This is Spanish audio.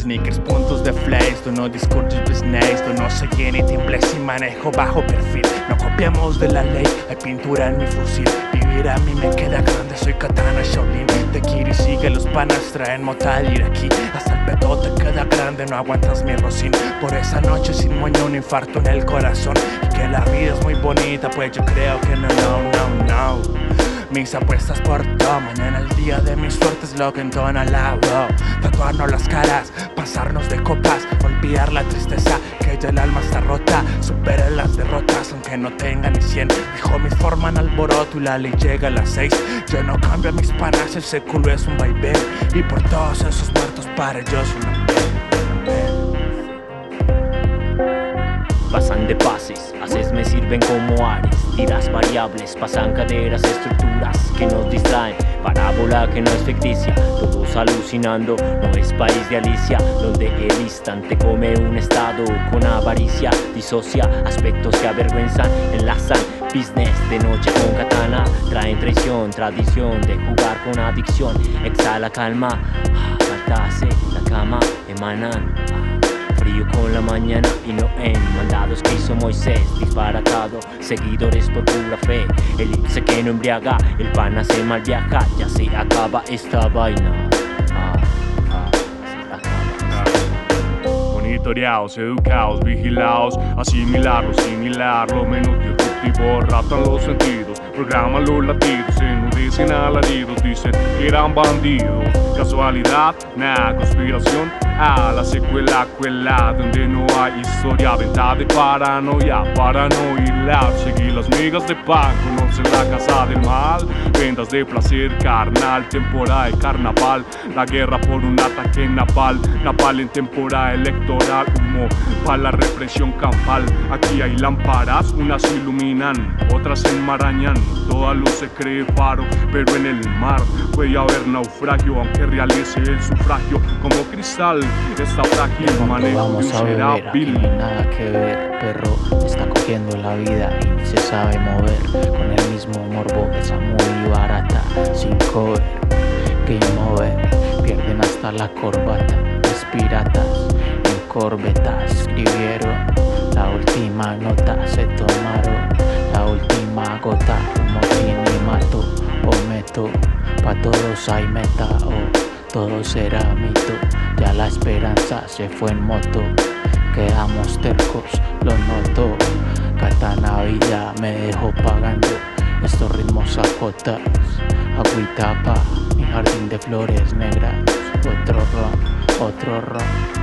sneakers, puntos de flash. Tu no discursos business, tu no se llena y timbres y manejo bajo perfil. No copiamos de la ley, hay pintura en mi fusil. Vivir a mí me queda grande, soy katana Shaolin. Te Kiri sigue, los panas traen motal iraquí. Hasta el peto te queda grande, no aguantas mi rocín. Por esa noche sin moño, un infarto en el corazón. Y que la vida es muy bonita, pues yo creo que no. Mis apuestas por todo, mañana el día de mi suerte es lo que entona la voz. Tatuarnos las caras, pasarnos de copas, olvidar la tristeza, que ya el alma está rota. Superar las derrotas, aunque no tenga ni 100. Dijo mis forman alboroto y la ley llega a las 6. Yo no cambio a mis panas, el século es un vaivén. Y por todos esos muertos para ellos una pena. Pasan de pases, haces me sirven como ares. Tiras variables, pasan caderas, estructuras que nos distraen. Parábola que no es ficticia, todos alucinando. No es país de Alicia, donde el instante come un estado con avaricia. Disocia aspectos que avergüenzan, enlazan business de noche con katana. Traen traición, tradición de jugar con adicción. Exhala calma, faltase la cama, emanan frío con la mañana y no en mandados que hizo Moisés, disparatado, seguidores por pura fe. Elipse que no embriaga, el pana se mal viaja, ya se acaba esta vaina. Monitoreados, educados, vigilados, asimilarlo, similarlo, menos disruptivo, raptan los sentidos, programan los latidos, enmudecen alaridos, dicen que eran bandidos. Casualidad, nada, conspiración, la secuela, cuela, donde no hay historia, venta de paranoia, para no hilar, seguir las migas de pan, conocer la casa del mal, ventas de placer carnal, temporada de carnaval, la guerra por un ataque napal en temporada electoral, humo para la represión campal. Aquí hay lámparas, unas iluminan, otras enmarañan, toda luz se cree faro, pero en el mar puede haber naufragio, aunque realice el sufragio como cristal. Está frágil, manejo de un serábil. No hay nada que ver, perro está cogiendo la vida y ni se sabe mover. Con el mismo morbo, esa muy barata, sin cover, game over. Pierden hasta la corbata, los piratas en corbetas escribieron la última nota, se tomaron la última gota. Un motín y mato o meto, pa' todos hay meta o todo será mito. Ya la esperanza se fue en moto, quedamos tercos, lo noto. Katana Villa me dejó pagando estos ritmos a cotas. Agüita pa' mi jardín de flores negras, otro ron.